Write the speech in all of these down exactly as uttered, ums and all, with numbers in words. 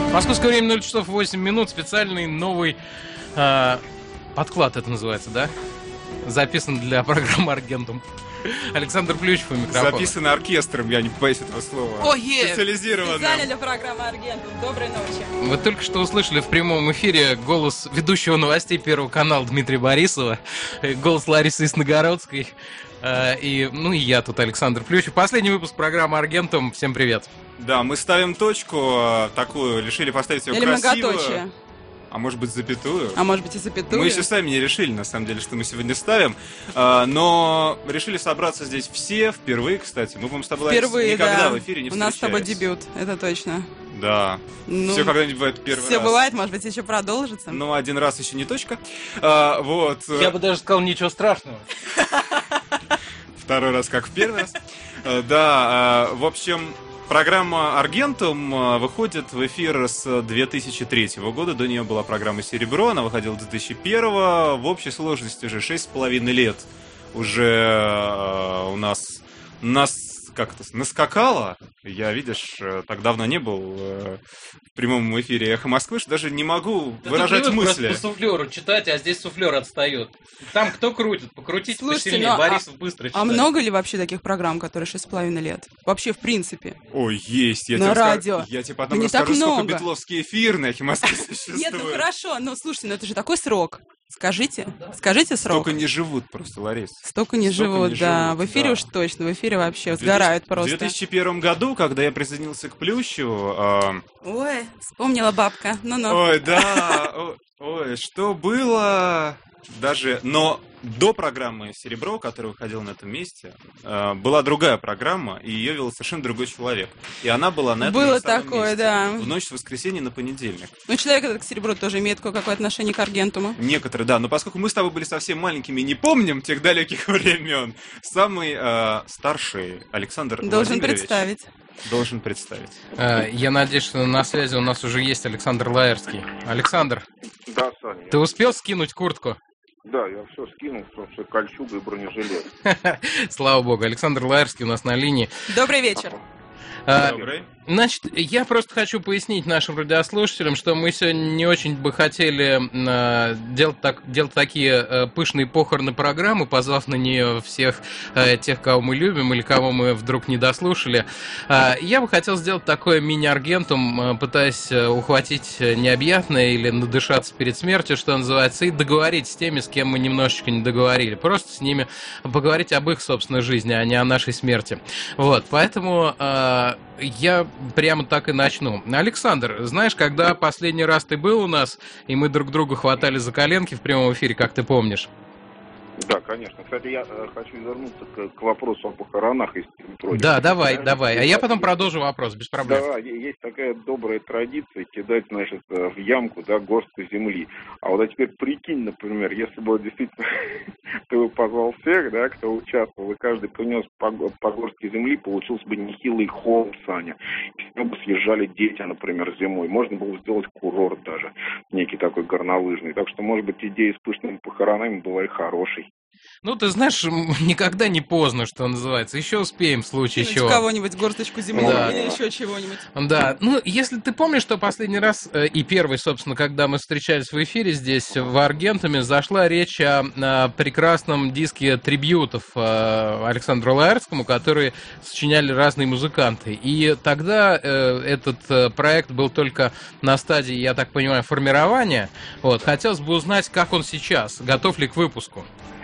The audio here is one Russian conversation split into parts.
Московское время ноль часов восемь минут. Специальный новый э, подклад это называется, да? Записан для программы «Аргентум». Александр Плющев у микрофона. Записан оркестром, я не боюсь этого слова. О, е! Специализированным. Специально для программы «Аргентум». Доброй ночи. Вы только что услышали в прямом эфире голос ведущего новостей Первого канала Дмитрия Борисова, голос Ларисы Исногородской, э, и, ну и я тут, Александр Плющев. Последний выпуск программы «Аргентум». Всем привет. Да, мы ставим точку такую, решили поставить ее Или красиво. многоточие. А может быть запятую? А может быть и запятую. Мы еще сами не решили, на самом деле, что мы сегодня ставим. А, но решили собраться здесь все, впервые, кстати. Мы, по-моему, с тобой Впервые, никогда да. в эфире не У нас с тобой встречались. дебют, это точно. Да. Ну, все когда-нибудь бывает первый Все раз. бывает, может быть, еще продолжится. Но один раз еще не точка. А, вот. Я бы даже сказал, ничего страшного. Второй раз, как в первый раз. А, да, а, в общем... Программа «Аргентум» выходит в эфир с две тысячи третьего года. До нее была программа «Серебро», она выходила с две тысячи первого. В общей сложности уже шесть с половиной лет уже у нас, нас как-то наскакало. Я, видишь, так давно не был в прямом эфире «Эхо Москвы», что даже не могу Да выражать ты мысли. просто по суфлеру читать, а здесь суфлер отстает. Там кто крутит? Покрутите Слушайте, посильнее. ну, Борисов а, быстро а читает. много ли вообще таких программ, которые шесть с половиной лет? Вообще, в принципе. Ой, есть. Я На тебе радио. Расскажу, я тебе Да потом не так расскажу, сколько много. Бетловский эфир на «Эхе Москвы» существует. Нет, ну хорошо, ну слушайте, ну это же такой срок. Скажите, скажите срок. Столько не живут просто, Ларис. Столько не Столько живут, не да. живут, В эфире да. уж точно, в эфире вообще В сгорают В просто. две тысячи первом году, когда я присоединился к Плющеву... э, Ой, вспомнила бабка. Ну-ну. Ой, да, о- ой, что было... Даже... Но до программы «Серебро», которая выходила на этом месте, э, была другая программа, и ее вел совершенно другой человек. И она была на этом Было же самом такое, месте. да. В ночь с воскресенья на понедельник. Ну, человек этот к серебру тоже имеет кое-какое отношение к Аргентуму. Некоторые, да, но поскольку мы с тобой были совсем маленькими и не помним тех далеких времен, самый э, старший Александр Должен Владимирович представить. должен представить. Э, Я надеюсь, что на связи у нас уже есть Александр Лаерский. Александр, Да, Саня. ты успел скинуть куртку? Да, я все скинул, в том числе кольчугу и бронежилет. Слава богу, Александр Лаерский у нас на линии. Добрый вечер. А, Добрый. Значит, я просто хочу пояснить нашим радиослушателям, что мы сегодня не очень бы хотели э, делать, так, делать такие э, пышные похороны программы, позвав на нее всех э, тех, кого мы любим или кого мы вдруг не дослушали. Э, я бы хотел сделать такой мини-аргентум, э, пытаясь э, ухватить необъятное или надышаться перед смертью, что называется, и договорить с теми, с кем мы немножечко не договорили. Просто с ними поговорить об их собственной жизни, а не о нашей смерти. Вот, поэтому... Э, Я прямо так и начну. Александр, знаешь, когда последний раз ты был у нас, и мы друг друга хватали за коленки в прямом эфире, как ты помнишь? Да, конечно. Кстати, я э, хочу вернуться к, к вопросу о похоронах. Если не против. Да, давай, Да, давай. А я потом есть- продолжу вопрос, без проблем. Да, е- есть такая добрая традиция кидать, значит, э, в ямку, да, горстку земли. А вот а теперь прикинь, например, если бы действительно ты бы позвал всех, да, кто участвовал, и каждый принес по, го- по горстке земли, получился бы нехилый холм, Саня. И с него бы съезжали дети, например, зимой. Можно было сделать курорт даже, некий такой горнолыжный. Так что, может быть, идея с пышными похоронами была и хорошей. Ну, ты знаешь, м, никогда не поздно, что называется. Еще успеем в случае Кинуть чего. в кого-нибудь горсточку земли Да. или еще чего-нибудь. Да, ну, если ты помнишь, что последний раз, э, и первый, собственно, когда мы встречались в эфире здесь, в Аргентуме, зашла речь о, о прекрасном диске трибьютов э, Александру Лаерскому, которые сочиняли разные музыканты. И тогда э, этот э, проект был только на стадии, я так понимаю, формирования. Вот, хотелось бы узнать, как он сейчас, готов ли к выпуску.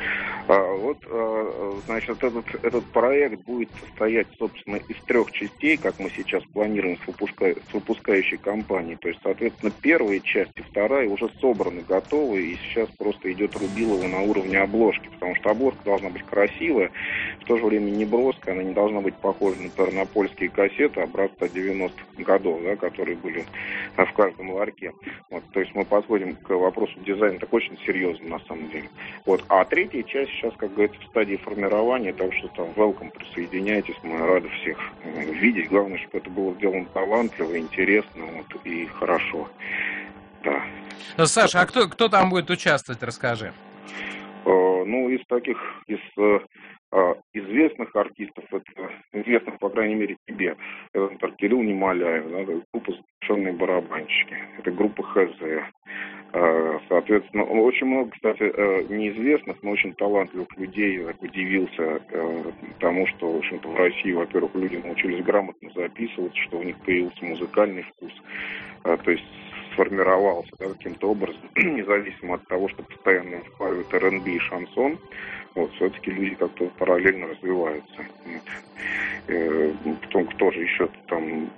А, вот, а, значит, этот, этот проект будет состоять, собственно, из трех частей, как мы сейчас планируем с, выпуска... с выпускающей компанией. То есть, соответственно, первая часть и вторая уже собраны, готовы, и сейчас просто идет рубилово на уровне обложки, потому что обложка должна быть красивая, в то же время не броская, она не должна быть похожа, например, на польские кассеты образца девяностых годов, да, которые были в каждом ларьке. Вот, то есть мы подходим к вопросу дизайна так очень серьезно, на самом деле. Вот. А третья часть сейчас, как говорится, в стадии формирования, так что там welcome, присоединяйтесь, мы рады всех видеть. Главное, чтобы это было сделано талантливо, интересно, вот, и хорошо. Да. Саша, а кто, кто там будет участвовать, расскажи. Э, ну, из таких, из э, э, известных артистов, это известных, по крайней мере, тебе, это, например, Кирилл Немоляев, да, группа приглашенные барабанщики. Это группа ХЗ. Соответственно, очень много, кстати, неизвестных, но очень талантливых людей. Я так удивился тому, что, в общем-то, в России, во-первых, люди научились грамотно записываться, что у них появился музыкальный вкус. То есть сформировался, да, каким-то образом, независимо от того, что постоянно впаривают эр энд би и шансон, вот, все-таки люди как-то параллельно развиваются. Вот. Потом кто же еще там...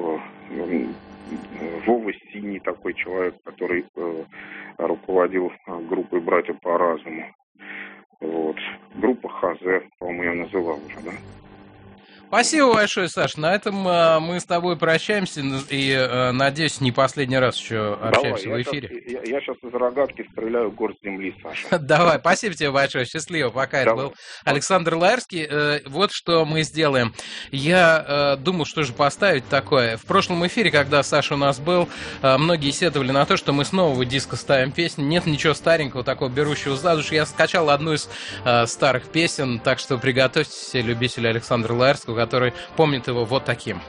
Вова Синий такой человек, который э, руководил э, группой «Братья по разуму». Вот. Группа ХЗ, по-моему, я называл уже, да? Спасибо большое, Саш. На этом э, мы с тобой прощаемся и, э, надеюсь, не последний раз еще общаемся. Давай, в эфире. Сейчас, я, я сейчас из рогатки стреляю в горсть земли, Саша. Давай, спасибо тебе большое, счастливо. Пока. Это был Александр Лаэрский. Э, вот что мы сделаем. Я э, думал, что же поставить такое. В прошлом эфире, когда Саша у нас был, э, многие сетовали на то, что мы с нового диска ставим песни. Нет ничего старенького, такого берущего за душу. Я скачал одну из э, старых песен, так что приготовьтесь, все любители Александра Лаэрского, который помнит его вот таким.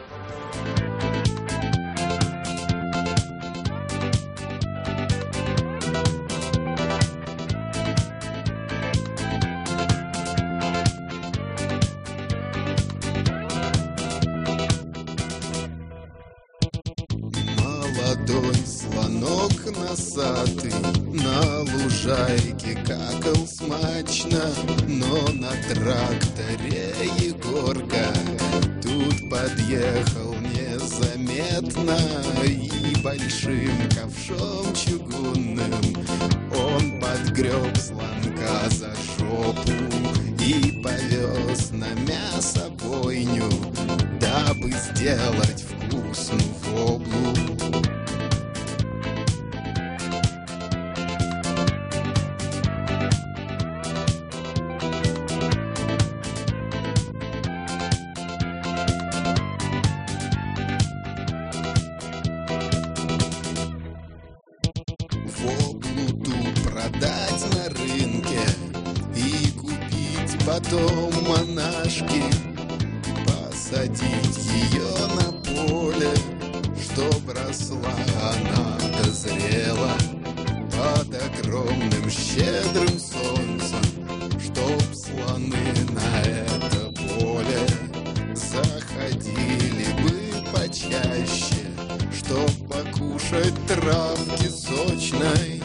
Молодой слонок носатый на лужайке какал смачно, но на тракторе Егорка тут подъехал незаметно и большим ковшом чугунным он подгреб слонка за жопу и повез на мясобойню, дабы сделать вкусную воблу. Воблу ту продать на рынке и купить потом монашки, посадить ее на поле, чтоб росла она дозрела под огромным щедрым солнцем, чтоб слоны на это поле заходили бы почаще, чтоб покушать травки сочной.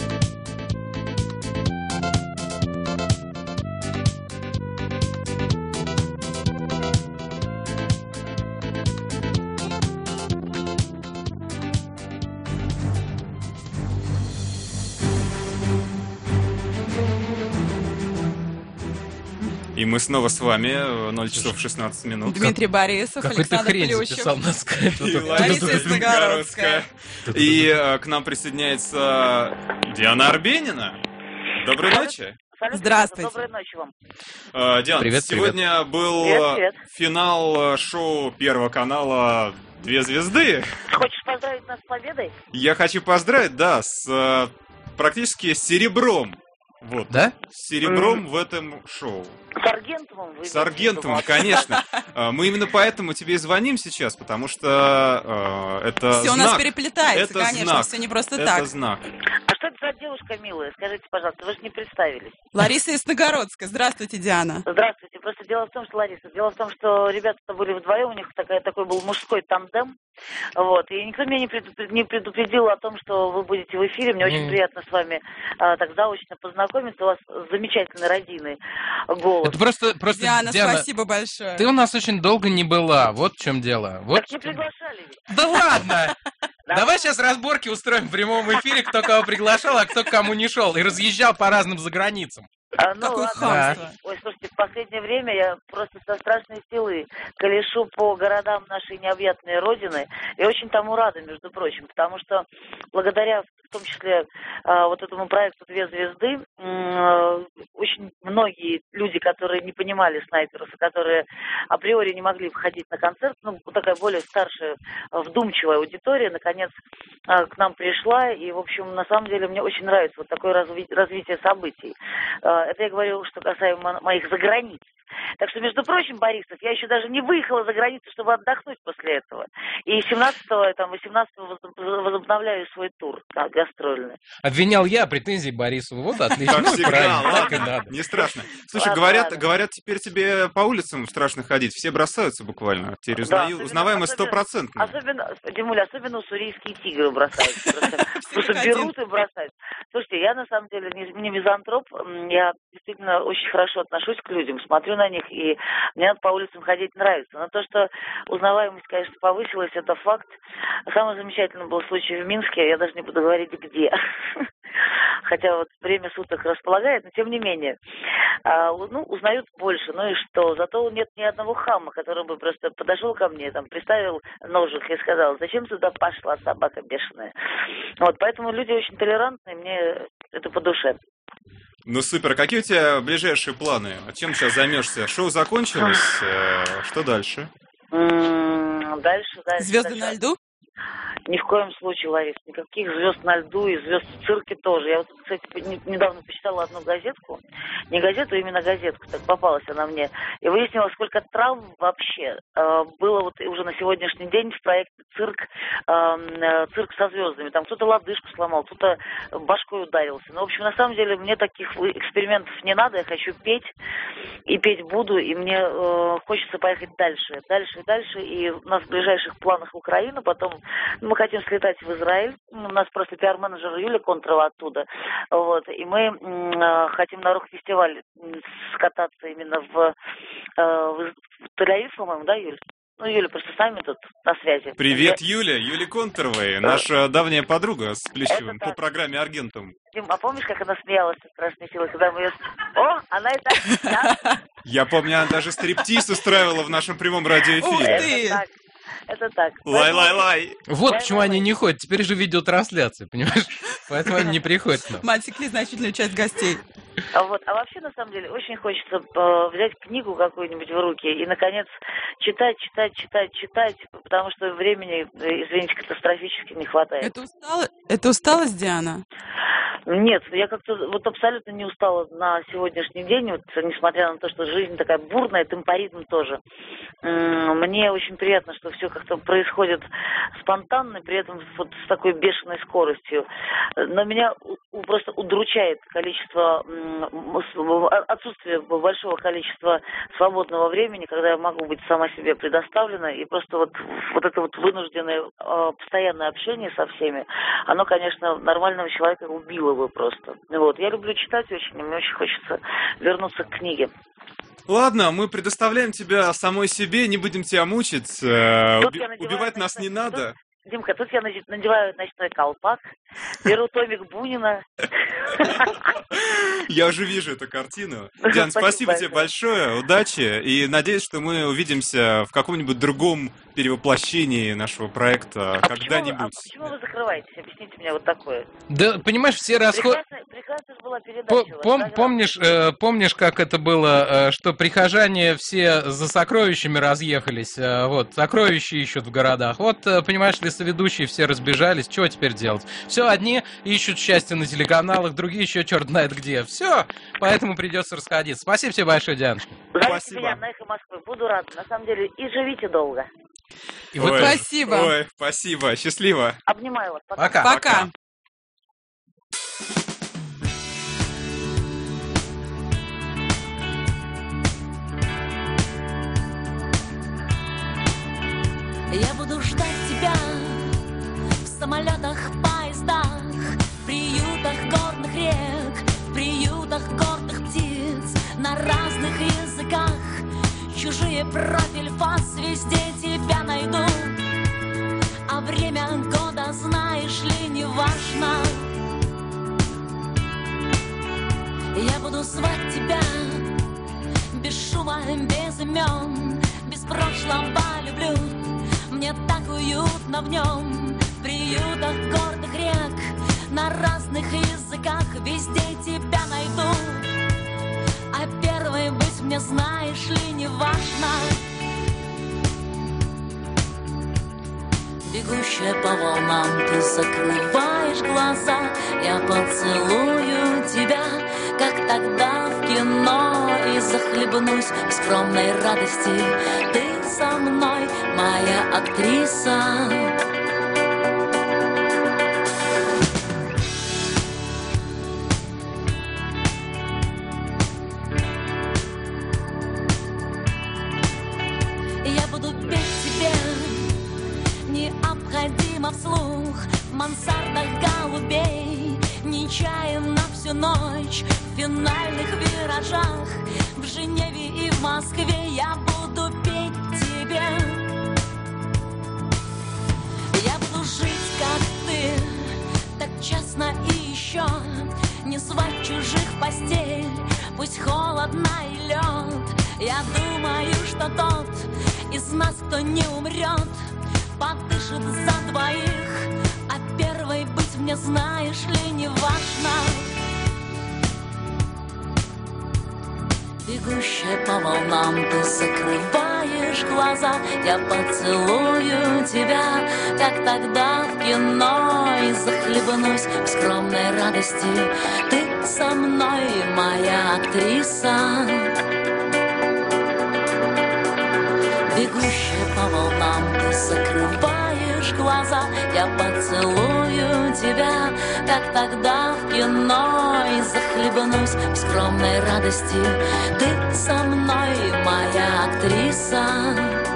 И мы снова с вами, ноль часов шестнадцать минут. Дмитрий Борисов, Какой ты Александр хрень Плющев. записал на скайп. И Лариса Изногородская. И э, к нам присоединяется Диана Арбенина. Доброй ночи. Здравствуйте. Доброй ночи вам. Э, Диана, Привет, сегодня был Привет, привет. финал шоу Первого канала «Две звезды». Хочешь поздравить нас с победой? Я хочу поздравить, да, с э, практически серебром. Вот. Да? С серебром в этом шоу. С Аргентумом? Вы С Аргентумом, конечно. А, Мы именно поэтому тебе и звоним сейчас, потому что э, это Все у знак. нас переплетается, Это конечно, знак. все не просто Это так. знак. А что это за девушка милая? Скажите, пожалуйста, вы же не представились. Лариса Изногородская. Здравствуйте, Диана. Здравствуйте. Просто дело в том, что, Лариса, дело в том, что ребята-то были вдвоем, у них такая, такой был мужской тандем. Вот. И никто меня не предупредил, не предупредил о том, что вы будете в эфире. Мне очень Мгм. приятно с вами а, так заочно познакомиться. У вас замечательный родийный голос. Это просто, просто Диана, Диана, спасибо большое. ты у нас очень долго не была. Вот в чем дело. Вот. Так не приглашали ведь. Да ладно! Да. Давай сейчас разборки устроим в прямом эфире, кто кого приглашал, а кто к кому не шел. И разъезжал по разным заграницам. А, ну, Какое ладно. хамство. Ой, слушайте, в последнее время я просто со страшной силой колешу по городам нашей необъятной родины. И очень тому рада, между прочим, потому что благодаря, в том числе, а, вот этому проекту «Две звезды», м, очень многие люди, которые не понимали снайперов, и которые априори не могли входить на концерт, ну, такая более старшая, а, вдумчивая аудитория, наконец, а, к нам пришла. И, в общем, на самом деле, мне очень нравится вот такое разви- развитие событий. А, Это я говорю, что касаемо моих заграниц Так что, между прочим, Борисов, я еще даже не выехала за границу, чтобы отдохнуть после этого. И семнадцатого, там, восемнадцатого возобновляю свой тур да, гастрольный. Обвинял я, претензии Борисову. Вот отлично. Как Ну, всегда, правильно, так и ладно, надо. не страшно. Слушай, Ладно, говорят, ладно. говорят, теперь тебе по улицам страшно ходить, все бросаются буквально. Теперь Да, узнаю, особенно- узнаваемость особенно- стопроцентная. Особенно, Димуля, особенно уссурийские тигры бросаются. Просто, просто как один. берут и бросают. Слушайте, я на самом деле не, не мизантроп, м, я действительно очень хорошо отношусь к людям, смотрю на них, и мне по улицам ходить нравится. Но то, что узнаваемость, конечно, повысилась, это факт. Самый замечательный был случай в Минске, я даже не буду говорить где. Хотя вот время суток располагает, но тем не менее. А, ну, узнают больше, ну и что? Зато нет ни одного хама, который бы просто подошел ко мне, там, приставил ножик и сказал, зачем сюда пошла собака бешеная? Вот, поэтому люди очень толерантные, мне это по душе. Ну супер, а какие у тебя ближайшие планы? А чем сейчас займешься? Шоу закончилось, э, что дальше? М, Дальше, дальше. Звезды дальше. на льду? Ни в коем случае, Ларис, никаких звезд на льду и звезд в цирке тоже. Я вот, кстати, не- недавно почитала одну газетку, не газету, а именно газетку, так попалась она мне, и выяснила, сколько травм вообще э, было вот уже на сегодняшний день в проекте «Цирк», э, э, «Цирк со звездами». Там кто-то лодыжку сломал, кто-то башкой ударился. Ну, в общем, на самом деле, мне таких экспериментов не надо, я хочу петь, и петь буду, и мне э, хочется поехать дальше, дальше и дальше, и у нас в ближайших планах Украина, потом мы хотим слетать в Израиль, у нас просто пиар-менеджер Юля Контрова оттуда, вот, и мы м, хотим на рок-фестиваль скататься именно в, э, в Тель-Авив, по-моему, да, Юль? Ну, Юля просто с нами тут на связи. Привет, Юля, Юлия Конторовой, наша давняя подруга с Плещевым Это по так. программе «Аргентум». Дим, а помнишь, как она смеялась со страшной силой, когда мы ее... О, она и так... да? Я помню, она даже стриптиз устраивала в нашем прямом Ух радиоэфире. ты! Это так, это так. Лай-лай-лай. Вот Да, почему да, они да. не ходят. Теперь же видеотрансляция, понимаешь? Поэтому они не приходят к нам. Мы отсекли значительную часть гостей. А вот, а вообще, на самом деле, очень хочется э, взять книгу какую-нибудь в руки и, наконец, читать, читать, читать, читать, потому что времени, э, извините, катастрофически не хватает. Это устало... Это усталость, Диана? Нет, я как-то вот абсолютно не устала на сегодняшний день, вот, несмотря на то, что жизнь такая бурная, темпоритм тоже. М, Мне очень приятно, что все как-то происходит спонтанно, при этом вот с такой бешеной скоростью. Но меня у- у- просто удручает количество, м, с- отсутствие большого количества свободного времени, когда я могу быть сама себе предоставлена, и просто вот, вот это вот вынужденное э, постоянное общение со всеми, оно, конечно, нормального человека убило бы просто. Вот. Я люблю читать очень, и мне очень хочется вернуться к книге. Ладно, мы предоставляем тебя самой себе, не будем тебя мучить. э, Тут уби- я надеваю Убивать нас ночной- не надо. Димка, тут я наде- надеваю ночной колпак, беру томик Бунина. Я уже вижу эту картину. Диан, Спасибо спасибо тебе большое, удачи, и надеюсь, что мы увидимся в каком-нибудь другом перевоплощении нашего проекта А почему, вы, а когда-нибудь. почему вы закрываетесь? Объясните мне вот такое. Да, понимаешь, все расходы... Прекрасная, прекрасная же была передача. По- у вас, пом- программа. помнишь, э, помнишь, как это было, э, что прихожане все за сокровищами разъехались, э, вот, сокровища ищут в городах. Вот, э, понимаешь ли, соведущие все разбежались, чего теперь делать? Все, одни ищут счастье на телеканалах, другие еще черт знает где. Все, поэтому придется расходиться. Спасибо тебе большое, Дианочка. Зовите Спасибо. меня на «Эхо Москвы», буду рада. На самом деле, и живите долго. И вот Ой, Спасибо. Ой, спасибо, счастливо. Обнимаю вас. Пока. пока. Пока. Я буду ждать тебя в самолетах, поездах, в приютах горных рек, в приютах гордых птиц, на разных языках. Чужие профиль, фас, везде тебя найду. А время года, знаешь ли, не важно. Я буду звать тебя без шума, без имен, без прошлого люблю. Мне так уютно в нем, в приютах гордых рек, на разных языках, везде тебя найду. А первой быть мне, знаешь ли, не важно. Бегущая по волнам, ты закрываешь глаза, я поцелую тебя, как тогда в кино. вино и захлебнусь в скромной радости. Ты со мной, моя актриса. Я буду петь тебе необходимо вслух в мансардах голубей, нечаянно всю ночь в финальных виражах. В Женеве и в Москве я буду петь тебе. Я буду жить, как ты, так честно и еще не звать чужих в постель, пусть холодно и лед. Я думаю, что тот из нас, кто не умрет, подышит за двоих, а первой быть мне, знаешь ли, не важно. Бегущая по волнам, ты закрываешь глаза, я поцелую тебя, как тогда в кино, и захлебнусь в скромной радости. Ты со мной, моя актриса. Бегущая по волнам, ты закрываешь глаза, я поцелую тебя, как тогда в кино, и захлебнусь в скромной радости. Ты со мной, моя актриса.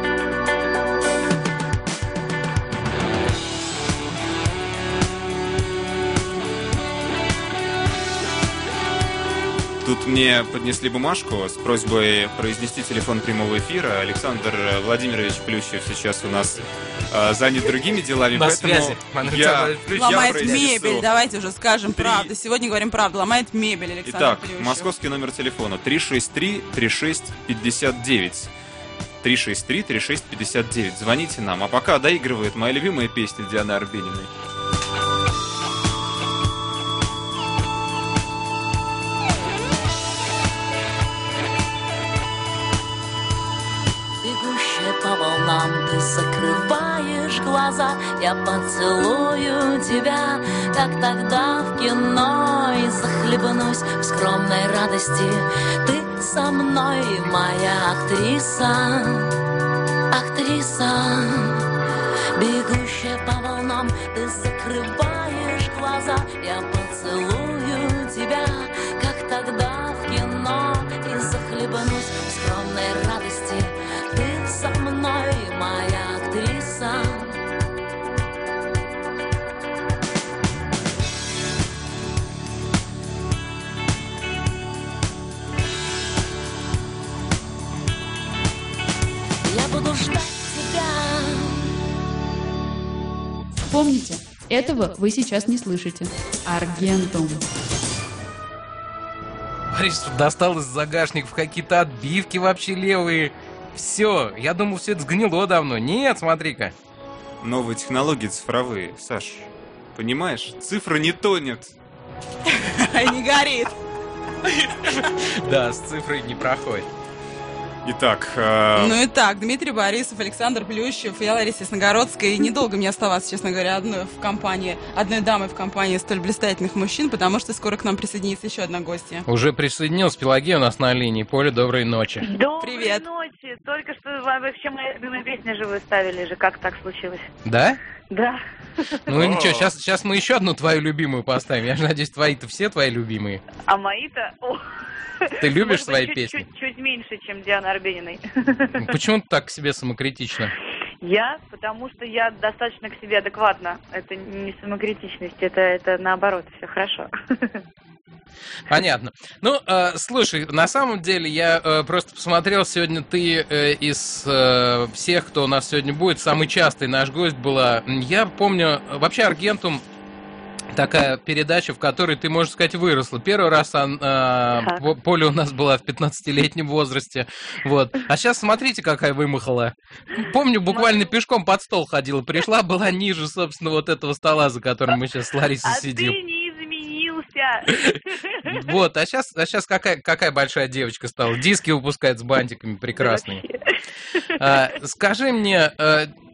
Тут мне поднесли бумажку с просьбой произнести телефон прямого эфира. Александр Владимирович Плющев сейчас у нас э, занят другими делами. На поэтому связи. Я, Ломает я мебель, давайте уже скажем Три. правду. Сегодня говорим правду. Ломает мебель, Александр Итак, Плющев. московский номер телефона три шесть три три шесть пятьдесят девять. три шесть три три шесть пятьдесят девять. Звоните нам. А пока доигрывает моя любимая песня Дианы Арбениной. По волнам ты закрываешь глаза, я поцелую тебя, как тогда в кино, и захлебнусь в скромной радости. Ты со мной, моя актриса, актриса. Бегущая по волнам, ты закрываешь глаза, я поцелую тебя, как тогда в кино, и захлебнусь в скромной радости. Ты со мной, моя актриса. Я буду ждать тебя. Помните, этого вы сейчас не слышите. Аргентум. Борис достал из загашников какие-то отбивки вообще левые. Все, я думал, все это сгнило давно. Нет, смотри-ка. Новые технологии цифровые. Саш, понимаешь, цифра не тонет. Не горит. Да, с цифрой не проходит. Итак, э... Ну и так, Дмитрий Борисов, Александр Плющев, я Лариса Ясногородская. И недолго мне оставаться, честно говоря, одной в компании, одной дамой в компании столь блистательных мужчин, потому что скоро к нам присоединится еще одна гостья. Уже присоединилась Пелагея у нас на линии. Поля, доброй ночи. Доброй Привет. ночи. Только что вообще моя любимая песня же вы ставили же. Как так случилось? Да? Да. Ну и ничего, сейчас, сейчас мы еще одну твою любимую поставим. Я же надеюсь, твои-то все твои любимые. А мои-то... О. Ты любишь Может быть, свои чуть, песни? Чуть, чуть меньше, чем Дианы Арбениной. Почему ты так к себе самокритично? Я? Потому что я достаточно к себе адекватна. Это не самокритичность, это, это наоборот, все хорошо. Понятно. Ну, э, слушай, на самом деле я э, просто посмотрел сегодня, ты э, из э, всех, кто у нас сегодня будет, самый частый наш гость была. Я помню, вообще Аргентум такая передача, в которой ты, можно сказать, выросла. Первый раз она, э, Поля у нас была в пятнадцатилетнем возрасте. Вот. А сейчас смотрите, какая вымахала. Помню, буквально пешком под стол ходила. Пришла, была ниже, собственно, вот этого стола, за которым мы сейчас с Ларисой а сидим. А ты не изменился. Вот, а сейчас, а сейчас какая, какая большая девочка стала. Диски выпускает с бантиками прекрасные. А, скажи мне... А,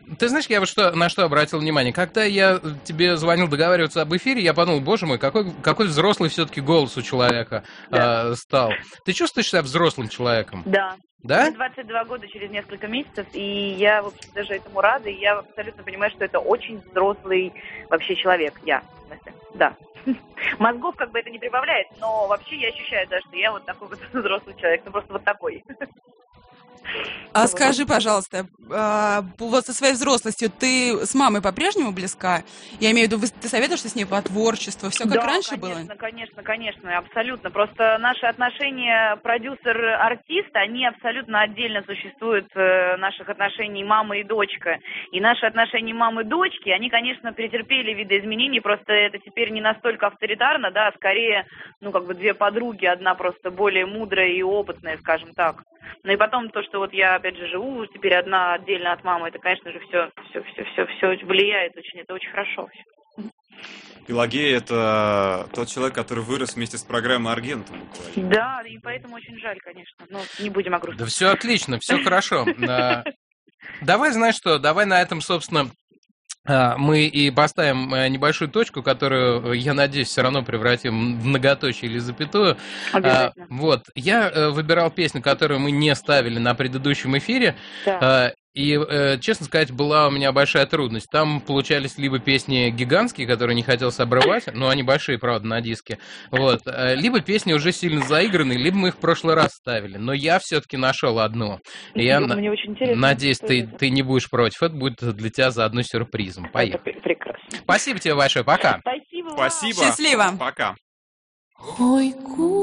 ты знаешь, я вот что, на что обратил внимание. Когда я тебе звонил договариваться об эфире, я подумал, боже мой, какой, какой взрослый все-таки голос у человека да. э, стал. Ты чувствуешь себя взрослым человеком? Да. Да? Мне двадцать два года через несколько месяцев, и я, в общем, даже этому рада, и я абсолютно понимаю, что это очень взрослый вообще человек, я, в смысле, да. Мозгов как бы это не прибавляет, но вообще я ощущаю, да, что я вот такой вот взрослый человек, ну просто вот такой. А скажи, пожалуйста, вот со своей взрослостью ты с мамой по-прежнему близка? Я имею в виду, ты советуешься с ней по творчеству? Все как да, раньше конечно, было? конечно, конечно, конечно, абсолютно. Просто наши отношения продюсер-артист, они абсолютно отдельно существуют наших отношений мама и дочка. И наши отношения мамы и дочки, они, конечно, претерпели видоизменений, просто это теперь не настолько авторитарно, да, а скорее, ну, как бы две подруги, одна просто более мудрая и опытная, скажем так. Ну и потом то, что вот я, опять же, живу теперь одна отдельно от мамы, это, конечно же, все, все, все, все, все влияет очень, это очень хорошо. Пелагея — это тот человек, который вырос вместе с программой «Аргентум». Да, и поэтому очень жаль, конечно, но не будем о грустном. Да все отлично, все хорошо. Давай, знаешь что, давай на этом, собственно, мы и поставим небольшую точку, которую, я надеюсь, все равно превратим в многоточие или запятую. Обязательно. Вот. Я выбирал песню, которую мы не ставили на предыдущем эфире. Да. И, честно сказать, была у меня большая трудность. Там получались либо песни гигантские, которые не хотелось обрывать, но они большие, правда, на диске. Вот. Либо песни уже сильно заигранные, либо мы их в прошлый раз ставили. Но я все-таки нашел одну. И я Мне очень интересно, надеюсь, ты, ты не будешь против. Это будет для тебя заодно сюрпризом. Поехали. Это прекрасно. Спасибо тебе большое. Пока. Спасибо. Спасибо. Счастливо. Пока. Ой,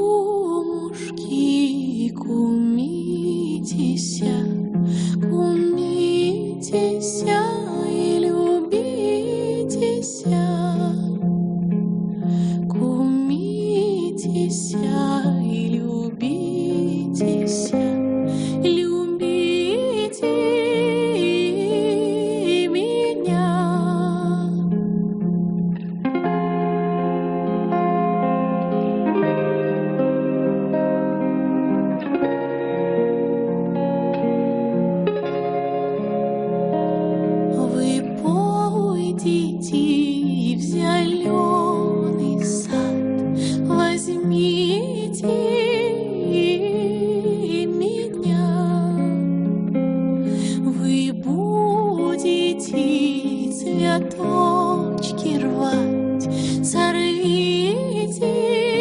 кумушки, кумитеся, кумитеся и любитеся, кумитеся и любитеся, любите меня. Идите в зеленый сад, возьмите меня. Вы будете цветочки рвать, сорвите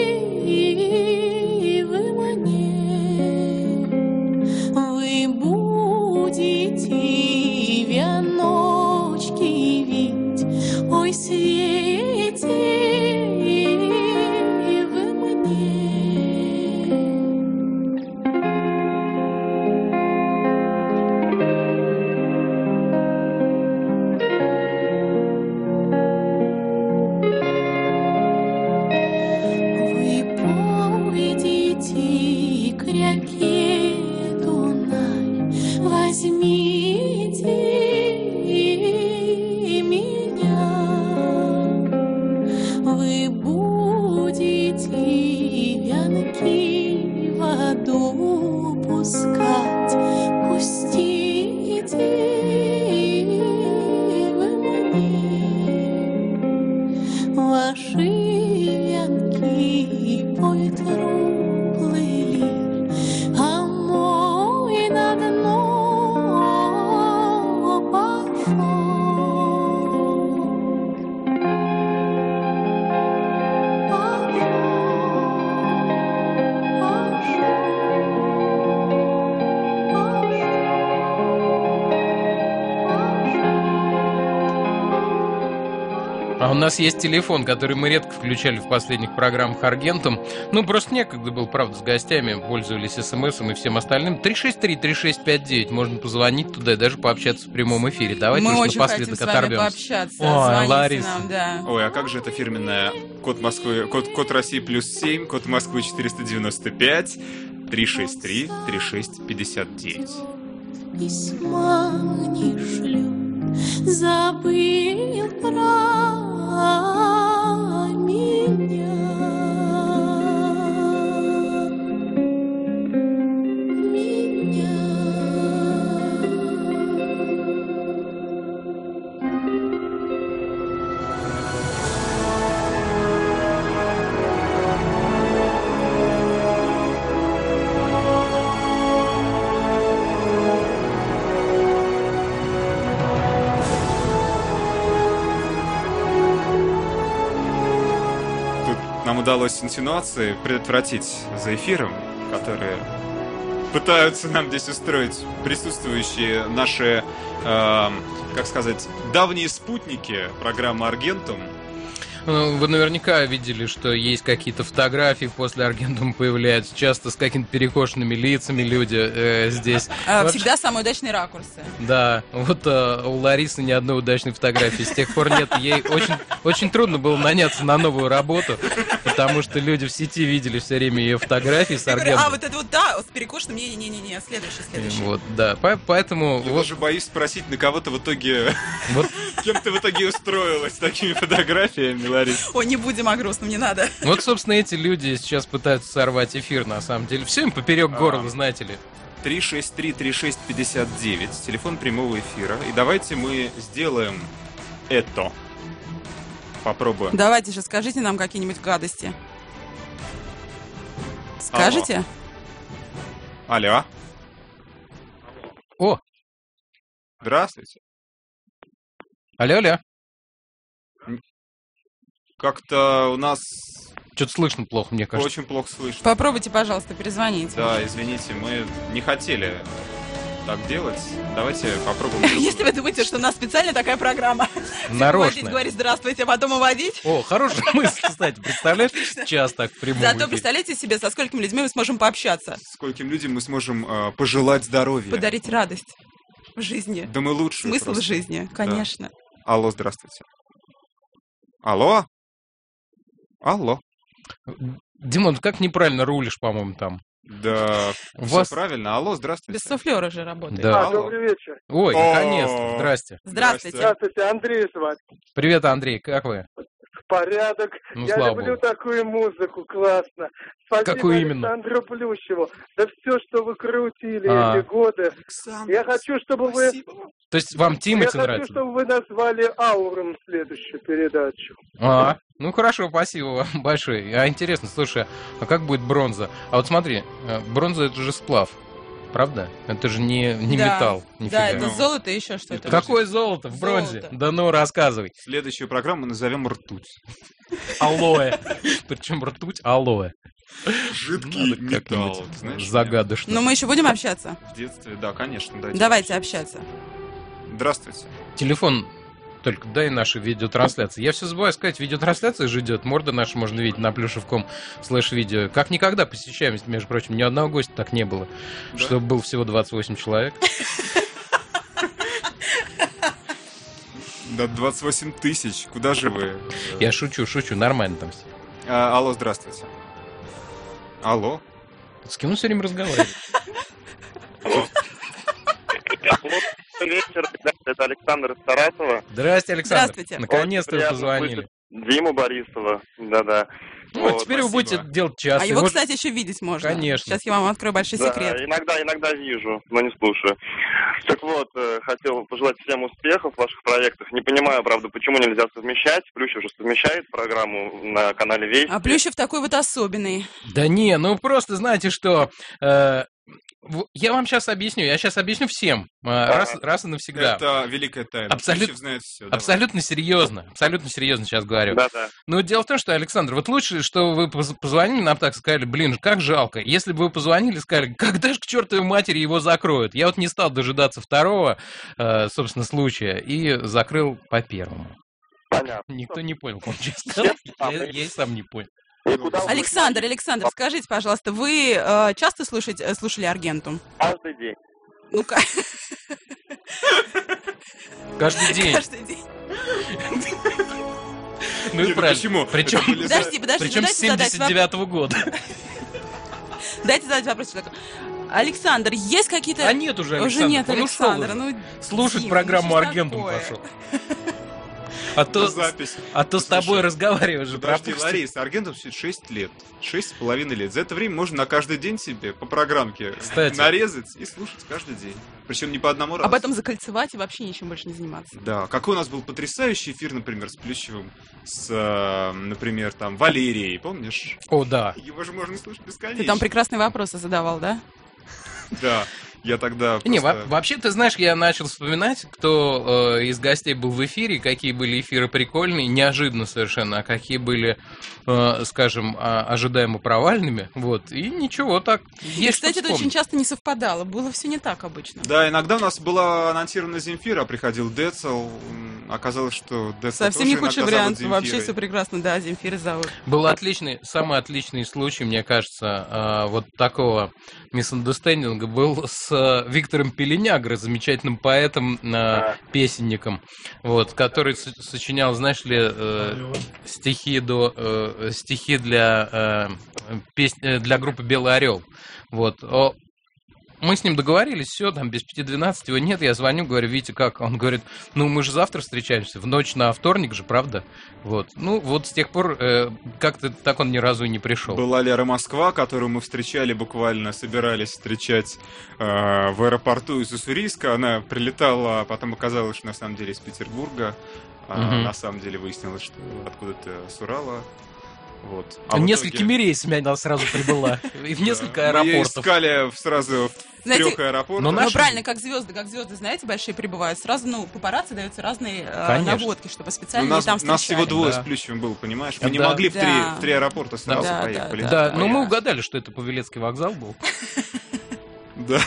вы мне. Вы будете веночки вить, ой, свете вы мне. Вы пойдите к реке Дунай, возьмите меня. Вы будете вянки в воду пускать, пустите вы мне. Ваши вянки поют рублый лир, а мой на дно пошел. А у нас есть телефон, который мы редко включали в последних программах «Аргентум». Ну, просто некогда был, правда, с гостями, пользовались смс-ом и всем остальным. три шесть три три шесть пять девять, можно позвонить туда и даже пообщаться в прямом эфире. Давайте Мы уж очень хотим напоследок с вами оторвемся. пообщаться. Ой, Звоните Лариса. нам, да. Ой, а как же это фирменная код Москвы, код, код России плюс семь, код Москвы четыреста девяносто пять, три шесть три три шесть пятьдесят девять. Письма не шлют, забыл про меня. Меня. нам удалось инсинуации предотвратить за эфиром, которые пытаются нам здесь устроить присутствующие наши, э, как сказать, давние спутники программы «Аргентум». Вы наверняка видели, что есть какие-то фотографии после Аргентума появляются, часто с какими-то перекошенными лицами люди э, здесь. А, Вообще- Всегда самые удачные ракурсы. Да, вот э, у Ларисы ни одной удачной фотографии с тех пор нет. Ей очень, очень трудно было наняться на новую работу, потому что люди в сети видели все время ее фотографии с Я говорю, Аргентумом. а, вот это вот, да, с перекошенным, не-не-не, следующий, следующий. Вот, да, по- поэтому... Я вот, даже боюсь спросить, на кого ты в итоге... вот, Кем ты в итоге устроилась с такими фотографиями, Ларис? Ой, не будем о грустном, не надо. вот, собственно, эти люди сейчас пытаются сорвать эфир, на самом деле. Все им поперек горла, знаете ли. три шесть три три шесть пятьдесят девять, телефон прямого эфира. И давайте мы сделаем это. Попробуем. Давайте же, скажите нам какие-нибудь гадости. Скажите? Алло. О, Здравствуйте. алло, алло. Как-то у нас Что-то слышно плохо, мне кажется. очень плохо слышно. Попробуйте, пожалуйста, перезвоните. Да, извините, мы не хотели так делать. Давайте попробуем. другую. Если вы думаете, что у нас специально такая программа. Нарочно. Говорить, говорить здравствуйте, а потом уводить. О, хорошая мысль, кстати. Представляешь, сейчас так в прямом Зато эфире. представляете себе, со сколькими людьми мы сможем пообщаться. Скольким людям мы сможем э, пожелать здоровья. Подарить радость в жизни. Да мы лучше. Смысл просто. в жизни, конечно. Алло, здравствуйте. Алло? Алло. Димон, как неправильно рулишь, по-моему, там. Да, У все вас- правильно. Алло, здравствуйте. Без суфлера же работает. Да. Алло. Добрый вечер. Ой, О. наконец-то. Здрасте. Здравствуйте. Здравствуйте, Андрей звать. Привет, Андрей, как вы? Порядок. Ну, Я слава люблю богу. такую музыку, классно. Спасибо Какую именно? Александру Плющеву. Да все, что вы крутили А. эти годы. Я хочу, чтобы вы... То есть вам Я Тимати хочу, нравится? чтобы вы назвали ауром следующую передачу. А, ну хорошо, спасибо вам большое. А интересно, слушай, а как будет бронза? А вот смотри, э, бронза это же сплав, правда? Это же не, не Да. металл. Да, нифига. это Ну. золото и еще что-то. Какое золото в бронзе? Золото. Да ну, рассказывай. Следующую программу мы назовем «Ртуть». Алоэ. Причем ртуть алоэ. Жидкий Надо металл. как-нибудь Ты знаешь, загадочно. Но мы еще будем общаться? в детстве, да, конечно. Дайте. Давайте общаться. Здравствуйте. Телефон только дай наши видеотрансляции. Я все забываю сказать, видеотрансляция же идет. Морды наши можно видеть на плюшев.ком слэш видео. Как никогда посещаемость, между прочим. Ни одного гостя так не было. Да? Чтобы был всего двадцать восемь человек. Да, двадцать восемь тысяч. Куда же вы? Я шучу, шучу. Нормально там все. А, алло, здравствуйте. Алло. С кем он все время разговаривает? Вечер, это Александр из Саратова. Здрасте, Александр. Здравствуйте. Наконец-то вы Очень приятно позвонили. слышать Диму Борисова, да-да. Ну, Вот, теперь вы спасибо. будете делать часто. А его, Может, кстати, еще видеть можно. Конечно. Сейчас я вам открою большой Да, секрет. иногда, иногда вижу, но не слушаю. Так вот, э, хотел пожелать всем успехов в ваших проектах. Не понимаю, правда, почему нельзя совмещать. Плющев уже совмещает программу на канале Вести. А Плющев такой вот особенный. Да не, ну просто знаете что... э, в- Я вам сейчас объясню, я сейчас объясню всем, э, раз, раз и навсегда. Это великая тайна. Абсолютно- Плющев знает все. Абсолютно серьезно, абсолютно серьезно сейчас говорю. Да-да. Но дело в том, что, Александр, вот лучше, что вы поз- позвонили нам так, сказали, блин, как жалко. Если бы вы позвонили и сказали, когда же к чертовой матери его закроют? Я вот не стал дожидаться второго, э, собственно, случая и закрыл по первому. Понятно. Никто не понял, он честно сказал. Я, я и сам не понял. И куда вы Александр, Александр, скажите, пожалуйста, вы э, часто слушаете, слушали Аргентум? каждый день. Ну-ка. Каждый день. Каждый день. Ну и Нет, правильно. почему? Причем, Это были за- Подожди, подожди, причем ну с дайте задать семьдесят девятого года. вопрос. Дайте задать вопрос человеку. Александр, есть какие-то... А нет уже Александр. Уже нет он ушел Александра. уже. Ну, Слушать Дим, программу ну что ж Аргентум такое? пошел. А то, Запись. а то с Слушай, тобой разговариваешь же. Подожди, пропустишь. Лариса, Аргентум сидит шесть лет. Шесть с половиной лет. За это время можно на каждый день себе по программке Кстати. нарезать и слушать каждый день. Причем не по одному разу. а потом закольцевать и вообще ничем больше не заниматься. Да, какой у нас был потрясающий эфир, например, с Плющевым, с, э, например, там, Валерией, помнишь? О, да. Его же можно слушать бесконечно. Ты там прекрасные вопросы задавал, да? Да. Я тогда Не, просто... во- вообще, ты знаешь, я начал вспоминать, кто э, из гостей был в эфире, какие были эфиры прикольные, неожиданно совершенно, а какие были, э, скажем, а, ожидаемо провальными, вот, и ничего, так, И, есть кстати, что это очень вспомнить. часто не совпадало. Было все не так обычно. Да, иногда у нас была анонсирована Земфира, приходил Децл, м, оказалось, что Децл Совсем тоже не худший иногда вариант. зовут Вообще Земфирой. все прекрасно. Да, Земфира зовут. Был отличный, самый отличный случай, мне кажется, э, вот такого миссандерстендинга был с э, Виктором Пеленягро, замечательным поэтом, э, песенником, вот, который со- сочинял, знаешь ли, э, стихи, до, э, стихи для, э, пес- э, для группы «Белый орел». Вот. О, мы с ним договорились, все, там, без пяти двенадцать, его нет, я звоню, говорю, Витя, как? Он говорит, ну, мы же завтра встречаемся, в ночь на вторник же, правда? Вот. Ну, вот с тех пор э, как-то так он ни разу и не пришел. Была Лера Москва, которую мы встречали буквально, собирались встречать э, в аэропорту из Уссурийска. Она прилетала, а потом оказалось, что на самом деле из Петербурга. А Мгм. на самом деле выяснилось, что откуда-то с Урала. Вот. А в Несколькими итоге- рейсами она сразу прибыла. И в несколько Да, мы её аэропортов. искали сразу в Знаете, трех аэропортах. но Ну, наши- правильно, как звезды, как звезды, знаете, большие прибывают. Сразу, ну, папарацци даются разные э, Конечно. наводки, чтобы Ну, специально нас, не там нас встречали. всего двое Да. с Плющевым было, понимаешь? Мы не Да. могли в три, Да. в три аэропорта сразу Да, да, поехали. да. Да, но мы Ой, угадали, что это Павелецкий вокзал был. Да.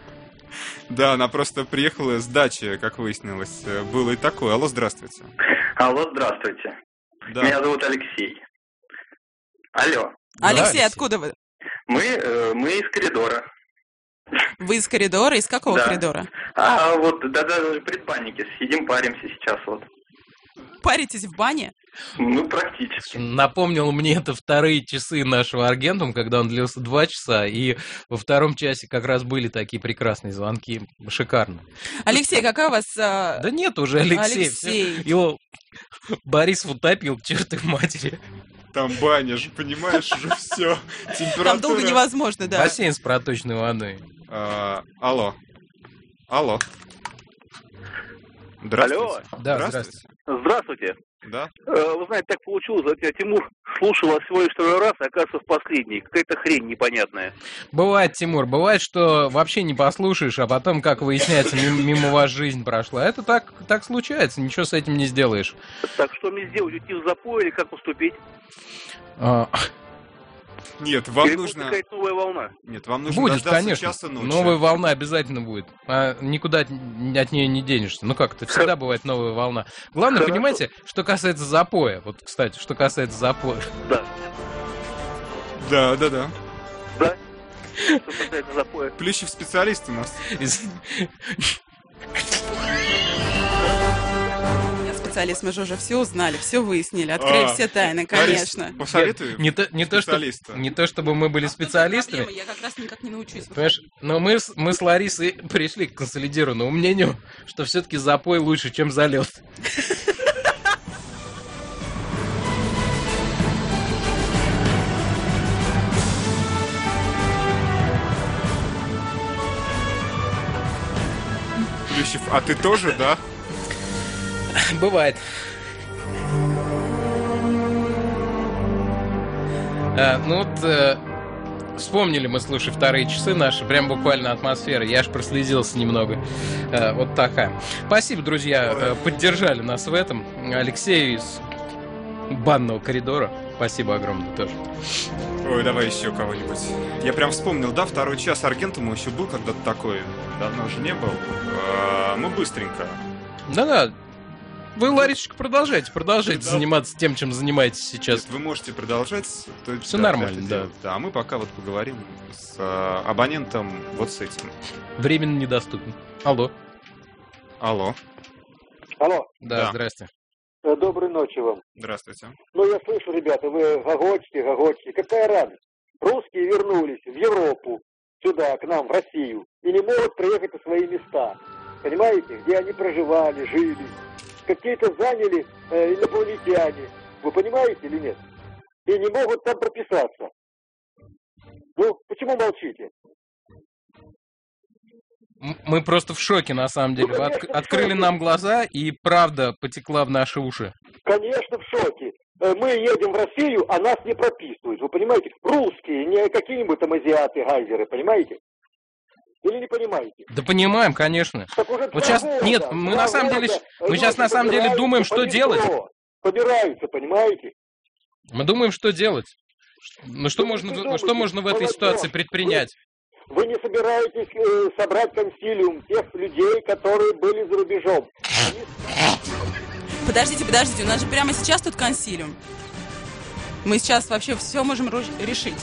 Да, она просто приехала с дачи, как выяснилось. Было и такое. Алло, здравствуйте. Алло, здравствуйте. Да. Меня зовут Алексей. Алло. Алексей, Да, откуда вы? Мы, э, мы из коридора. Вы из коридора? Из какого Да. коридора? А вот, да, даже в предбаннике сидим, паримся сейчас вот. Паритесь в бане? Ну, практически. Напомнил мне это вторые часы нашего Аргентум, когда он длился два часа, и во втором часе как раз были такие прекрасные звонки. Шикарно. Алексей, какая у вас... а, Да нет уже, Алексей. Алексей. всё. Его Борис утопил, к чертовой матери. Там баня же, понимаешь, уже все. Температура. Там долго невозможно, да. Бассейн с проточной водой. А, алло. Алло. Здравствуйте. Алло. Да, Здравствуйте. Здравствуйте. Да? Э, Вы знаете, так получилось, что я Тимур слушал вас всего лишь второй раз, а оказывается в последний. Какая-то хрень непонятная. Бывает, Тимур, бывает, что вообще не послушаешь, а потом, как выясняется, мимо, мимо вас жизнь прошла. Это так, так случается, ничего с этим не сделаешь. Так что мне сделать, уйти в запой или как поступить? А, Нет, вам или будет нужно... какая-то новая волна? Нет, вам нужно Будет, дождаться конечно. часа ночи. Новая волна обязательно будет. А никуда от, от нее не денешься. Ну как, это всегда бывает новая волна. Главное, Хорошо. понимаете, что касается запоя. Вот, кстати, что касается запоя. Да. Да, да, да. Да? Что касается запоя. Плющев специалист у нас. Из- Я специалист, мы же уже все узнали, все выяснили, открыли А, все тайны, Борис, конечно. посоветуй Не то, не, то, что, специалиста. не то, чтобы мы были специалистами. Проблема, я как раз никак не научусь. Понимаешь, но мы, с- мы с Ларисой пришли к консолидированному мнению, что все-таки запой лучше, чем залет. Плющев, а ты тоже, да? Бывает. А, ну вот, э, вспомнили мы, слушай, вторые часы наши, прям буквально атмосфера. Я аж прослезился немного. Э, вот такая. Спасибо, друзья, э, поддержали нас в этом. Алексей из банного коридора. Спасибо огромное тоже. Ой, давай еще кого-нибудь. Я прям вспомнил, да, второй час Аргентума еще был когда-то такой. Давно уже не был. А, мы быстренько. Да-да. Вы, Ларисочка, продолжайте, продолжайте Да. заниматься тем, чем занимаетесь сейчас. Нет, вы можете продолжать. То есть, Всё да, нормально, это да. делать. Да, а мы пока вот поговорим с а, абонентом вот с этим. Временно недоступен. Алло. Алло. Алло, Да, Да. здрасте. э, доброй ночи вам. Здравствуйте. Ну, я слышу, ребята, вы гогочите, гогочите. Какая радость. Русские вернулись в Европу, сюда, к нам, в Россию, и не могут проехать на свои места. Понимаете, где они проживали, жили. Какие-то заняли э, инопланетяне. Вы понимаете или нет? И не могут там прописаться. Ну, почему молчите? М- Мы просто в шоке, на самом деле. Ну, Вы конечно, отк- в открыли шоке. нам глаза, и правда потекла в наши уши. Конечно, в шоке. Э, Мы едем в Россию, а нас не прописывают. Вы понимаете? Русские, не какие-нибудь там азиаты, гайзеры, понимаете? Или не понимаете? Да понимаем, конечно. Так уже Вот сейчас, года, нет, мы на самом деле, мы сейчас на самом деле думаем, что делать. Собираются, понимаете? Мы думаем, что делать. Ну что можно, что можно в этой ситуации предпринять? Вы не собираетесь э, собрать консилиум тех людей, которые были за рубежом. Подождите, подождите, у нас же прямо сейчас тут консилиум. Мы сейчас вообще все можем решить.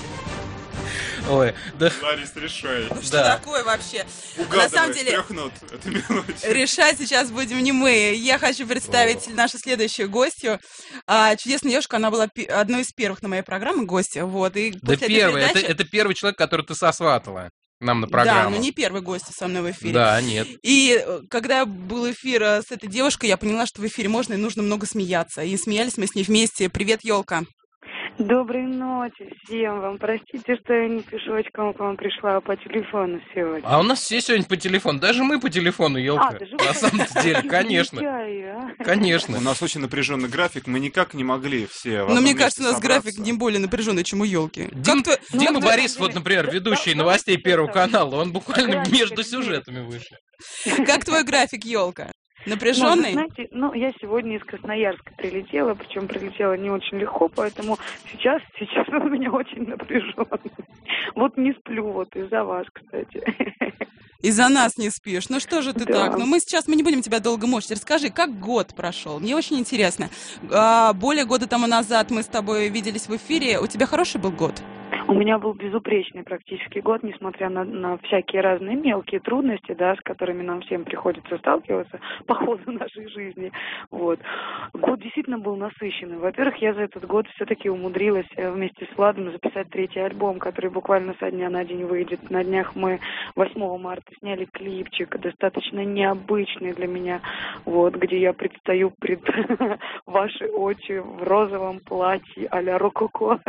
Ой, да. Ларис, решай. Ну что да. такое вообще? Угадывай, на самом деле, эту мелодию. Решать сейчас будем не мы. Я хочу представить О. нашу следующую гостью. А, чудесная девушка, она была пи- одной из первых на моей программе гостья. Вот, и да первый, передачи... это, это первый человек, который ты сосватала нам на программу. Да, но не первый гость со мной в эфире. Да, нет. И когда был эфир с этой девушкой, я поняла, что в эфире можно и нужно много смеяться. И смеялись мы с ней вместе. Привет, Ёлка. Доброй ночи всем вам. Простите, что я не пешочком к вам пришла по телефону сегодня. А у нас все сегодня по телефону. Даже мы по телефону, Ёлка. А, на самом деле, конечно. Конечно. У нас очень напряженный график. Мы никак не могли все. Но мне кажется, у нас график не более напряженный, чем у Ёлки. Дим, Дима ну, Борис, вот, например, ведущий новостей Первого канала, он буквально между сюжетами выше. Как твой график, Ёлка? Напряженный? Ну, знаете, ну, я сегодня из Красноярска прилетела, причем прилетела не очень легко, поэтому сейчас, сейчас у меня очень напряженный. Вот не сплю, вот из-за вас, кстати. Из-за нас не спишь. Ну что же ты да. так? Ну мы сейчас, мы не будем тебя долго мучить. Расскажи, как год прошел? Мне очень интересно. А, более года тому назад мы с тобой виделись в эфире. У тебя хороший был год? У меня был безупречный практически год, несмотря на, на всякие разные мелкие трудности, да, с которыми нам всем приходится сталкиваться по ходу нашей жизни. Вот. Год действительно был насыщенный. Во-первых, я за этот год все-таки умудрилась вместе с Владом записать третий альбом, который буквально со дня на день выйдет. На днях мы восьмого марта сняли клипчик, достаточно необычный для меня, вот, где я предстаю пред ваши очи в розовом платье а-ля рококо.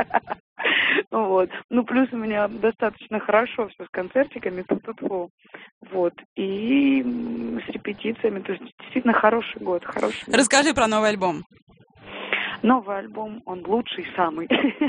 Вот. Ну, плюс у меня достаточно хорошо все с концертиками, ту-ту-ту. Вот. И с репетициями. То есть действительно хороший год. Хороший год. Расскажи про новый альбом. Новый альбом, он лучший самый.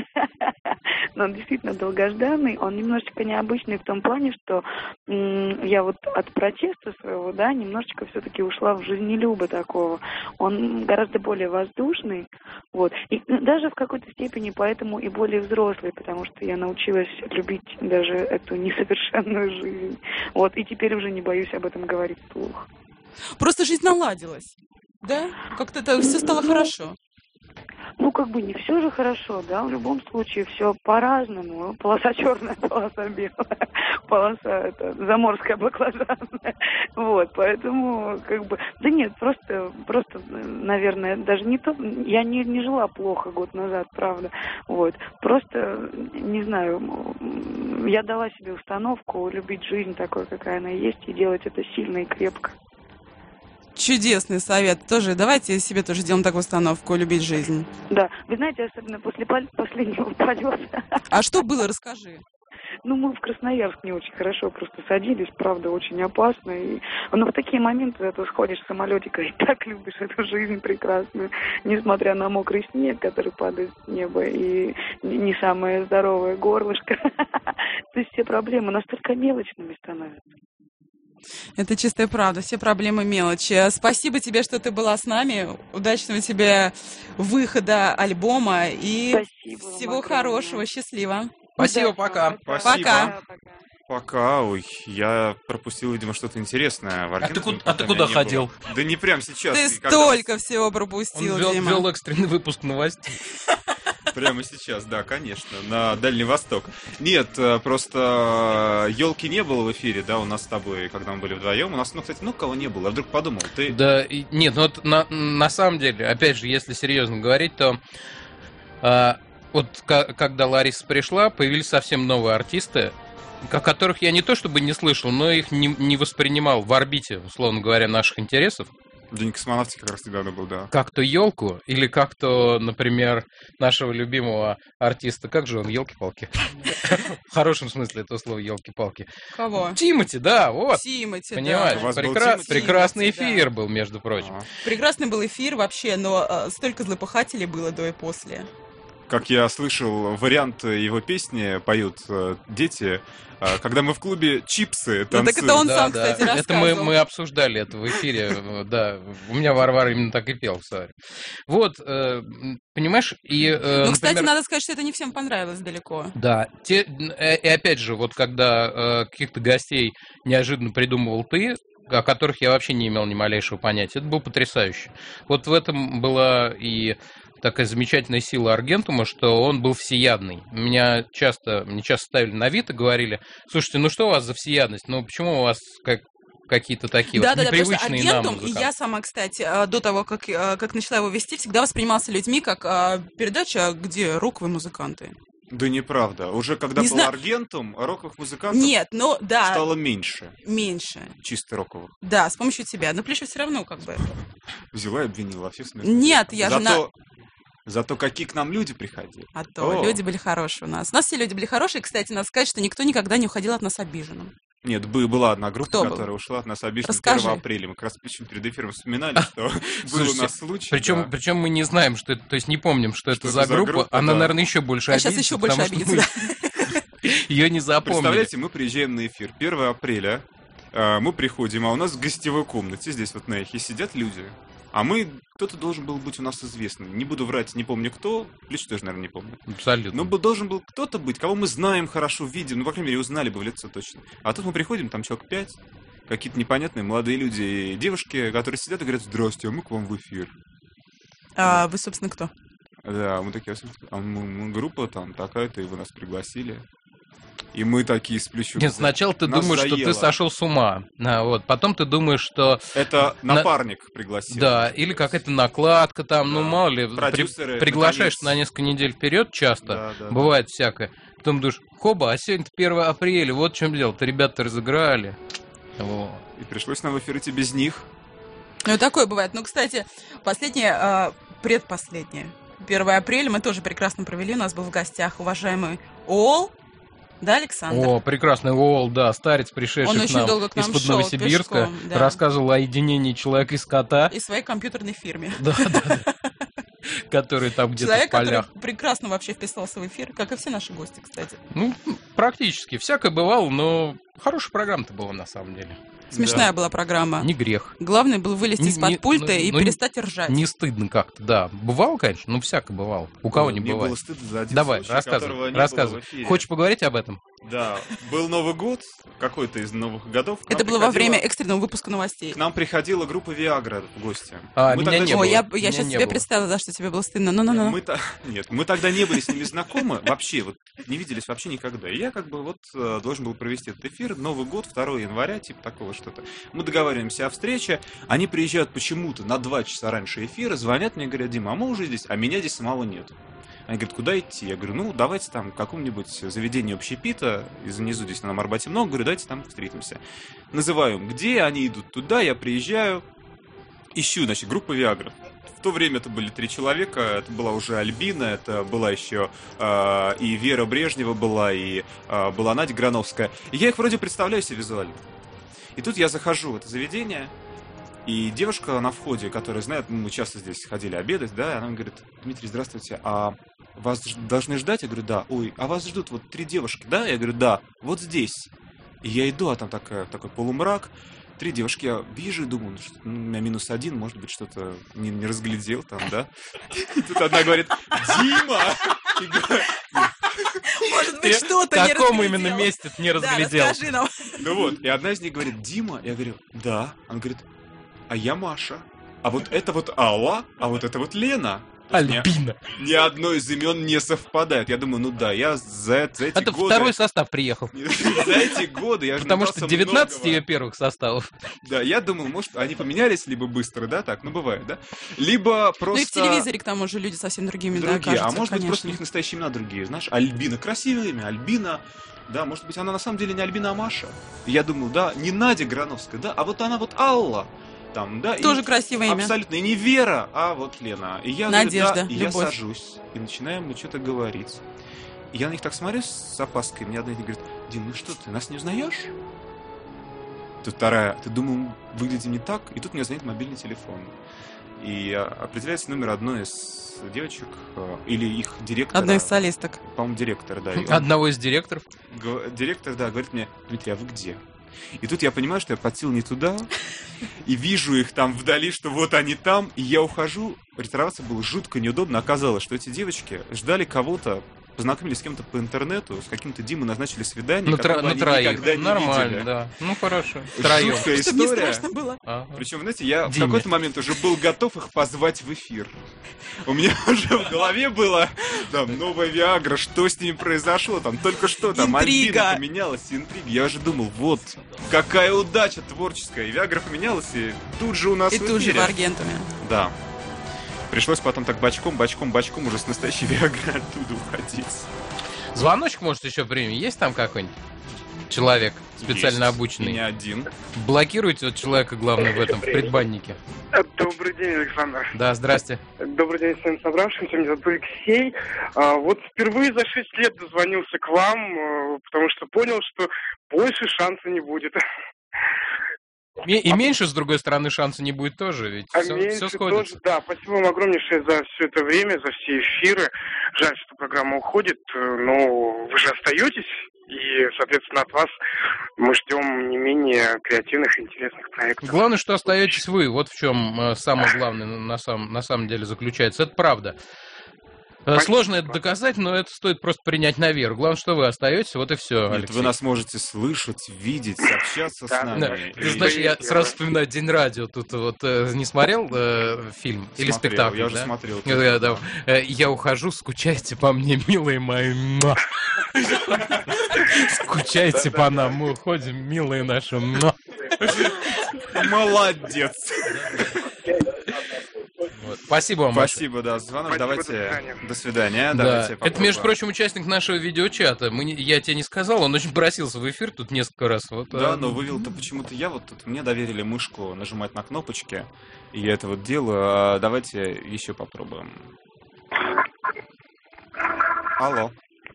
Но он действительно долгожданный. Он немножечко необычный в том плане, что м- я вот от протеста своего, да, немножечко все-таки ушла в жизнелюба такого. Он гораздо более воздушный. Вот. И даже в какой-то степени поэтому и более взрослый, потому что я научилась любить даже эту несовершенную жизнь. Вот. И теперь уже не боюсь об этом говорить вслух. Просто жизнь наладилась, да? Как-то это все стало хорошо. Ну, как бы не все же хорошо, да, в любом случае все по-разному. Полоса черная, полоса белая, полоса это, заморская баклажанная. Вот, поэтому, как бы, да нет, просто, просто, наверное, даже не то, я не, не жила плохо год назад, правда, вот, просто, не знаю, я дала себе установку любить жизнь такой, какая она есть, и делать это сильно и крепко. Чудесный совет. Тоже давайте себе тоже сделаем такую установку, любить жизнь. Да. Вы знаете, особенно после пол- последнего полета. А что было? Расскажи. Ну, мы в Красноярск не очень хорошо просто садились, правда, очень опасно. И... Но в такие моменты ты сходишь с самолетика и так любишь эту жизнь прекрасную, несмотря на мокрый снег, который падает с неба, и не самое здоровое горлышко. То есть все проблемы настолько мелочными становятся. Это чистая правда, все проблемы мелочи. Спасибо тебе, что ты была с нами. Удачного тебе выхода альбома и Спасибо, всего хорошего, счастливо. Спасибо, пока. Спасибо. Пока. Пока, ой, я пропустил, видимо, что-то интересное. В а ты, ку- а ты куда ходил? Было. Да не прям сейчас. Ты столько всего пропустил, Он вел, Дима. вел экстренный выпуск новостей. Прямо сейчас, да, конечно, на Дальний Восток. Нет, просто елки не было в эфире, да, у нас с тобой, когда мы были вдвоем. У нас, ну, кстати, ну, кого не было. Я вдруг подумал, ты... Да, и, нет, ну вот на, на самом деле, опять же, если серьезно говорить, то а, вот к- когда Лариса пришла, появились совсем новые артисты, о которых я не то чтобы не слышал, но их не, не воспринимал в орбите, условно говоря, наших интересов. День космонавтики как раз недавно был, да. Как то елку, или как то, например, нашего любимого артиста, как же он, елки-палки? В хорошем смысле этого слова елки-палки. Кого? Тимати, да, вот. Тимати, понимаешь, да. Прекра... прекрасный Тимати, эфир да. был, между прочим. Прекрасный был эфир вообще, но э, столько злопыхателей было до и после. как я слышал, вариант его песни поют э, дети, э, когда мы в клубе чипсы танцуем. Ну, так это он Да, сам, да. кстати, рассказывал. Это мы, мы обсуждали это в эфире, да. У меня Варвара именно так и пел в Саре. Вот, э, понимаешь, и... э, Ну, кстати, например, надо сказать, что это не всем понравилось далеко. Да, те, э, и опять же, вот когда э, каких-то гостей неожиданно придумывал ты, о которых я вообще не имел ни малейшего понятия, это было потрясающе. Вот в этом была и такая замечательная сила Аргентума, что он был всеядный. Меня часто, мне часто ставили на вид и говорили: слушайте, ну что у вас за всеядность? Ну почему у вас как какие-то такие Да, вот да, да, потому что непривычные нам Аргентум, и музыканты? я сама, кстати, до того, как, как начала его вести, всегда воспринимался людьми как а, передача, где роковые музыканты. Да неправда. Уже когда Не был знаю. Аргентум, роковых музыкантов Нет, ну да. стало меньше. Меньше. Чисто роковых. Да, с помощью тебя. Но Плющев все равно как бы... Взяла и обвинила во всех смыслах. Нет, я же Зато... на... Зато какие к нам люди приходили. А то, О. люди были хорошие у нас. У нас все люди были хорошие. Кстати, надо сказать, что никто никогда не уходил от нас обиженным. Нет, бы- была одна группа, Кто был? которая ушла от нас обиженным Расскажи. первого апреля. Мы как раз причем перед эфиром вспоминали, что был у Слушайте, нас случай. Причем, да. причем мы не знаем, что это, то есть не помним, что, это это за за группа. группа, Она, да. наверное, еще больше А обидится. сейчас еще больше потому что обидится, мы ее не запомнили. Представляете, мы приезжаем на эфир первого апреля, э, мы приходим, а у нас в гостевой комнате, здесь вот на эхе, сидят люди. А мы, кто-то должен был быть у нас известным. Не буду врать, не помню кто. Плющ тоже, наверное, не помню. Абсолютно. Но был- должен был кто-то быть, кого мы знаем хорошо, видим. Ну, по крайней мере, узнали бы в лицо точно. А тут мы приходим, там человек пять, какие-то непонятные молодые люди и девушки, которые сидят и говорят: здрасте, а мы к вам в эфир. А вы, собственно, кто? Да, мы такие, а мы, мы группа там такая-то, и вы нас пригласили. И мы такие с Плющем. Нет, сначала ты Нас думаешь, что заело. ты сошел с ума. А, вот. Потом ты думаешь, что... Это на- напарник пригласил. Да, или какая-то накладка там, ну мало ли. при- Продюсеры, приглашаешь наконец. на несколько недель вперед часто, Да, да, бывает всякое. Потом думаешь: хоба, а сегодня первое апреля, вот в чем дело-то, ребята разыграли. Вот. И пришлось нам в эфир идти без них. Ну, такое бывает. Ну, кстати, последнее, а, предпоследнее, первого апреля мы тоже прекрасно провели. У нас был в гостях уважаемый Ол. Да, Александр? О, прекрасный Уолл, да, старец, пришедший Он к очень нам долго к нам из-под шел Новосибирска, пешком, да. рассказывал о единении человека и скота, И своей компьютерной фирме. да, да, да, который там где-то в Человек, который полях. прекрасно вообще вписался в эфир, как и все наши гости, кстати. Ну, практически. Всякое бывало, но хорошая программа-то была на самом деле. Смешная Да. была программа. Не грех. Главное было вылезти Не- из-под не- пульта ну, и ну, перестать ржать. Не стыдно как-то, да. Бывало, конечно, но всякое бывало. У кого не Мне бывает. было стыдно за один Давай, случай, рассказывай, которого не рассказывай. было в эфире. Хочешь поговорить об этом? Да, был Новый год, какой-то из новых годов. К нам Это было во приходила- время экстренного выпуска новостей. К нам приходила группа Viagra в гости. А, Мы меня тогда не Ой, было. я, Меня я сейчас не себе было. представила, да, что тебе было стыдно. Ну-ну-ну. Мы та- Нет, мы тогда не были с ними знакомы вообще, вот не виделись вообще никогда. И я как бы вот э, должен был провести этот эфир, Новый год, второго января, типа такого что-то. Мы договариваемся о встрече, они приезжают почему-то на два часа раньше эфира, звонят мне, говорят: Дима, а мы уже здесь, а меня здесь самого нету. Они говорят: куда идти? Я говорю: ну, давайте там в каком-нибудь заведении общепита, из внизу здесь на Арбате много, говорю, давайте там встретимся. Называю им, где, они идут туда, я приезжаю, ищу, значит, группа Viagra. В то время это были три человека, это была уже Альбина, это была еще э, и Вера Брежнева была, и э, была Надя Грановская. И я их вроде представляю себе визуально. И тут я захожу в это заведение, и девушка на входе, которая знает, ну, мы часто здесь ходили обедать, да, она мне говорит: Дмитрий, здравствуйте, а вас ж- должны ждать? Я говорю: да. Ой, а вас ждут вот три девушки, да? Я говорю: да, вот здесь. И я иду, а там такая, такой полумрак, три девушки, я вижу и думаю, ну, что, ну, у меня минус один, может быть, что-то не, не разглядел там, да? И тут одна говорит: Дима! И говорит, Может быть, Ты что-то в не каком разглядел. именно месте ты не Да, разглядел? расскажи нам. ну вот, и одна из них говорит: Дима? Я говорю: да. Она говорит: а я Маша. А вот это вот Алла, а вот это вот Лена. То есть Альбина. Ни, ни одно из имен не совпадает. Я думаю, ну да, я за, за эти Это годы... второй состав приехал. За эти годы я же Потому что набрался девятнадцать многого. ее первых составов. Да, я думал, может, они поменялись либо быстро, да, так, ну бывает, да? Либо просто... Ну и в телевизоре, к тому же, люди совсем другими, да, другие. кажутся, А может быть, конечно. просто у них настоящие имена другие. Знаешь, Альбина. Красивое имя. Альбина. Да, может быть, она на самом деле не Альбина, а Маша. И я думал, да, не Надя Грановская, да, а вот она вот Алла. Там, да, Тоже и красивое имя. Абсолютно. И не Вера, а вот Лена. И я Надежда, говорю, да, и я любовь. сажусь. И начинаем мы что-то говорить. И я на них так смотрю с опаской. Мне одна из них говорит: Дим, ну что ты, нас не узнаешь? Тут вторая: ты думал, выглядим не так? И тут мне звонит мобильный телефон. и определяется номер одной из девочек, или их директора. Одной из солисток. По-моему, директор, да. Он, Одного из директоров? Директор, да, говорит мне: Дмитрий, а вы где? И тут я понимаю, что я подсел не туда, и вижу их там вдали, что вот они там, и я ухожу. Ретироваться было жутко неудобно. Оказалось, что эти девочки ждали кого-то, познакомились с кем-то по интернету, с каким-то Димой назначили свидание, на которого тро- они на троих. никогда не Нормально, видели. Да. Ну хорошо. Втроем. Жуткая Чтобы не история. страшно было. Ага. Причем, знаете, я Диме. в какой-то момент уже был готов их позвать в эфир. У меня уже в голове было там новая Виагра, что с ними произошло, там только что там Интрига. Альбина поменялась, интрига. Я уже думал, вот какая удача творческая. И Виагра поменялась, и тут же у нас И в тут же эфире. в Аргентуме. Да. Пришлось потом так бочком, бочком, бочком уже с настоящей Виагрой оттуда уходить. Звоночек, может, еще время? Есть там какой-нибудь человек, специально Есть. обученный? И не один. Блокируйте вот человека, главное, в этом, в предбаннике. Добрый день, Александр. Да, здрасте. Добрый день всем собравшимся. Меня зовут Алексей. А, вот впервые за шесть лет дозвонился к вам, а, потому что понял, что больше шанса не будет. И, и меньше, с другой стороны, шанса не будет тоже, ведь А все, меньше все сходится. тоже, да. Спасибо вам огромнейшее за все это время, за все эфиры. Жаль, что программа уходит, но вы же остаетесь, и, соответственно, от вас мы ждем не менее креативных и интересных проектов. Главное, что остаетесь вы. Вот в чем э, самое главное на самом, на самом деле заключается. Это правда. Э, Сложно это доказать, но это стоит просто принять на веру. Главное, что вы остаетесь, вот и все, Нет, Алексей. вы нас можете слышать, видеть, общаться с нами. Да. И- Ты знаешь, я сразу вспоминаю День радио. Тут вот э, не смотрел э, фильм или Смотрел, спектакль? я уже да? смотрел. Я, да, э, я ухожу, скучайте по мне, милые мои. Муа. Скучайте по нам, мы уходим, милые наши. Муа. Молодец. Вот. Спасибо вам. Спасибо, да, за звонок. Спасибо, Давайте. до свидания. До свидания. Да. Давайте Это, между прочим, участник нашего видеочата. Мы не- я тебе не сказал, он очень просился в эфир тут несколько раз. Вот, Да, а, но вывел-то почему-то я вот тут. Мне доверили мышку нажимать на кнопочки, и я это вот делаю. А давайте еще попробуем. Алло.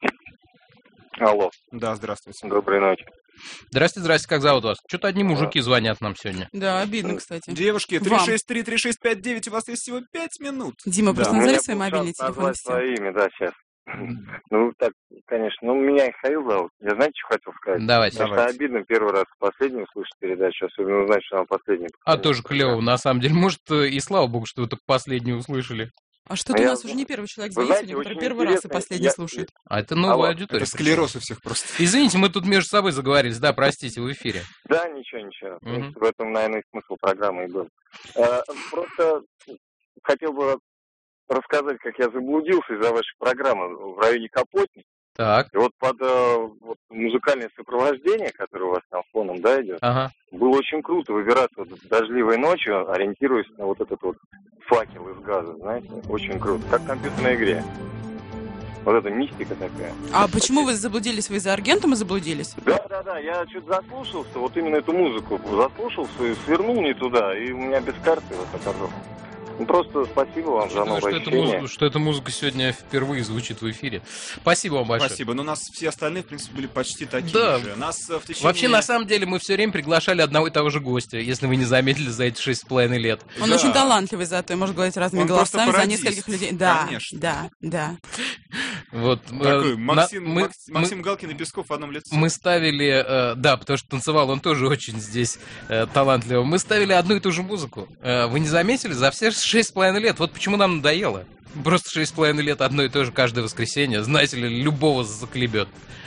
Алло. Да, здравствуйте. Доброй ночи. Здрасте, здрасте, как зовут вас? Что-то одни мужики звонят нам сегодня. Да, обидно, кстати. Девушки, три Вам. шесть три три шесть пять девять, у вас есть всего пять минут. Дима, просто Да. назови Мне свой был мобильный шанс телефон. и назвать всё. свое имя, да, сейчас. Ну, так, конечно. Ну, меня Михаил зовут. Я знаете, что хотел сказать? Давайте. Потому Давайте. что обидно первый раз последнюю слышать передачу, особенно узнать, что она последняя. А тоже клево, на самом деле. Может, э, и слава богу, что вы только последнюю услышали. А что-то А у я- нас уже не первый человек Вы звонит знаете, сегодня, который очень первый раз и интересно, последний я- слушает. А это новая Алло. аудитория. Это склероз у всех просто. Извините, мы тут между собой заговорились. Да, простите, в эфире. Да, ничего, ничего. В Мгм. принципе, в этом, наверное, и смысл программы и был. Э, Просто хотел бы рассказать, как я заблудился из-за вашей программы в районе Капотни. Так. И вот под э, вот музыкальное сопровождение, которое у вас там фоном, да, идет, Ага. было очень круто выбираться вот дождливой ночью, ориентируясь на вот этот вот факел из газа, знаете, очень круто, как в компьютерной игре. Вот эта мистика такая. А почему вы заблудились? Вы из-за Аргентума заблудились? Да-да-да, я что-то заслушался, вот именно эту музыку заслушался и свернул не туда, и у меня без карты вот оказалось. Ну, просто спасибо вам за Учитывая, новое что, эта ощущение. музыка, что эта музыка сегодня впервые звучит в эфире. Спасибо вам большое. Спасибо. Но у нас все остальные, в принципе, были почти такие Да. же. Нас э, в течение... Вообще, на самом деле, мы все время приглашали одного и того же гостя, если вы не заметили за эти шесть с половиной лет. Он Да. очень талантливый зато, и может говорить разными Он просто голосами за пародист. нескольких людей. Да, Конечно. да, да. Вот, Такой э, Максим, на- мы- Макс- Максим Галкин и Песков в одном лице. Мы ставили, э, да, потому что танцевал он тоже очень здесь э, талантливо. Мы ставили одну и ту же музыку. Э, вы не заметили? За все шесть с половиной лет. Вот почему нам надоело. Просто шесть с половиной лет одно и то же каждое воскресенье. Знаете ли, любого заклебет.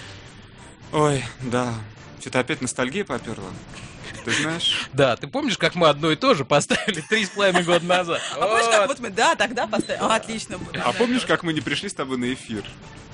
Ой, да. Что-то опять ностальгия поперла. Ты знаешь? Да, ты помнишь, как мы одно и то же поставили три с половиной года назад? А помнишь, как вот мы, да, тогда поставили. О, отлично. А помнишь, как мы не пришли с тобой на эфир?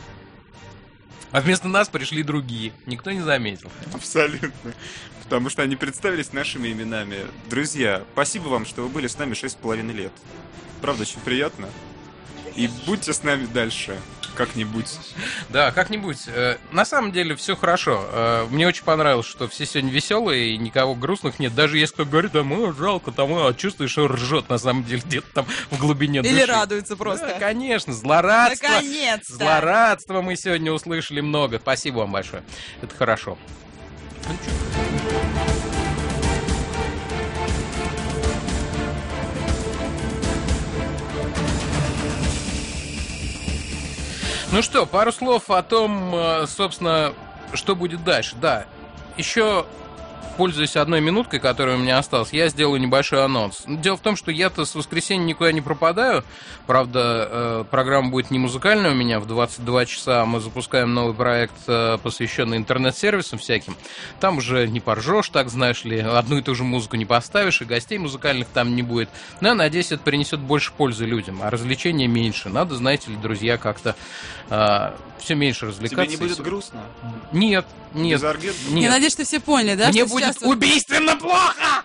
А вместо нас пришли другие. Никто не заметил. Абсолютно. Потому что они представились нашими именами. Друзья, спасибо вам, что вы были с нами шесть с половиной лет. Правда, очень приятно. И будьте с нами дальше. Как-нибудь. Да, как-нибудь. Э, На самом деле все хорошо. Э, Мне очень понравилось, что все сегодня веселые и никого грустных нет. Даже если кто говорит, а мы жалко, там, а чувствуешь, что ржет на самом деле где-то там в глубине души. Или радуется просто. Да, конечно, злорадство. Наконец-то. Злорадство мы сегодня услышали много. Спасибо вам большое. Это хорошо. Ну, чё? Ну что, пару слов о том, собственно, что будет дальше. Да, еще... Пользуясь одной минуткой, которая у меня осталась, я сделаю небольшой анонс. Дело в том, что я-то с воскресенья никуда не пропадаю. Правда, э, программа будет не музыкальная у меня. В двадцать два часа мы запускаем новый проект, э, посвященный интернет-сервисам всяким. Там уже не поржешь, так знаешь ли, одну и ту же музыку не поставишь, и гостей музыкальных там не будет. Но я надеюсь, это принесет больше пользы людям, а развлечения меньше. Надо, знаете ли, друзья, как-то э, все меньше развлекаться. Тебе не будет грустно? Нет, нет. нет. Я надеюсь, что все поняли, да? Мне что будет сейчас... убийственно плохо!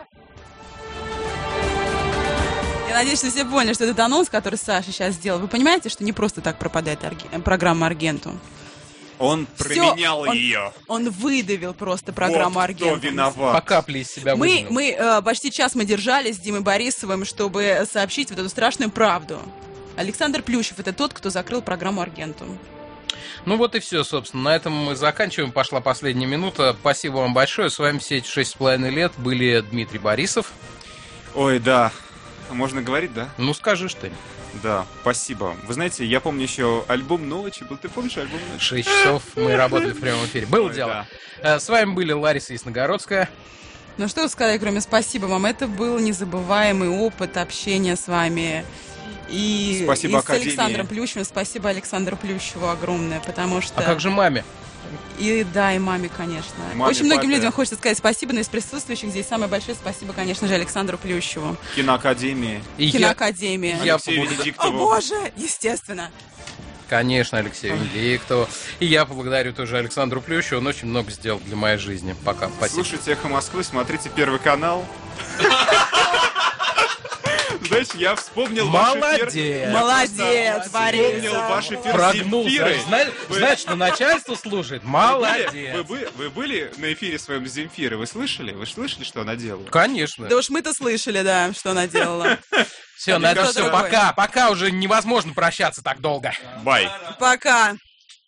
Я надеюсь, что все поняли, что этот анонс, который Саша сейчас сделал, вы понимаете, что не просто так пропадает арги... программа «Аргентум». Он Всё, променял он, ее. Он выдавил просто программу вот «Аргентум». кто виноват. По капле из себя Мы, выдавил. мы э, почти час мы держались с Димой Борисовым, чтобы сообщить вот эту страшную правду. Александр Плющев — это тот, кто закрыл программу «Аргентум». Ну вот и все, собственно. На этом мы заканчиваем. Пошла последняя минута. Спасибо вам большое. С вами все эти шесть с половиной лет были Дмитрий Борисов. Ой, да. Можно говорить, да? Ну, скажи что-нибудь. Да, спасибо. Вы знаете, я помню еще альбом «Ночи» был. Ты помнишь альбом «Ночи»? Шесть часов мы работали в прямом эфире. Было Ой, дело. да. С вами были Лариса Ясногородская. Ну что сказать, кроме спасибо вам. Это был незабываемый опыт общения с вами. И, спасибо и с Академии. Александром Плющевым. Спасибо Александру Плющеву огромное, потому что... А как же маме? И да, и маме, конечно. Маме, Очень многим папе. людям хочется сказать спасибо, но из присутствующих здесь самое большое спасибо, конечно же, Александру Плющеву. Киноакадемии. И Киноакадемии. Я, Алексею я Венедиктову. О боже, естественно. Конечно, Алексею Венедиктову. И я поблагодарю тоже Александру Плющеву. Он очень много сделал для моей жизни. Пока. Спасибо. Слушайте «Эхо Москвы», смотрите Первый канал. Знаешь, я вспомнил Молодец. ваши эфиры. Молодец, Борис. Вспомнил ваш эфир Прогнулся. Земфиры. Знаешь, Вы- знаешь, что начальство служит. Вы, Молодец. вы, вы- вы были на эфире своем Земфиры? Вы слышали? Вы слышали, что она делала? Конечно. Да уж мы-то слышали, да, что она делала. Все, на этом Кто все. такой? Пока. Пока уже невозможно прощаться так долго. Бай. Пока.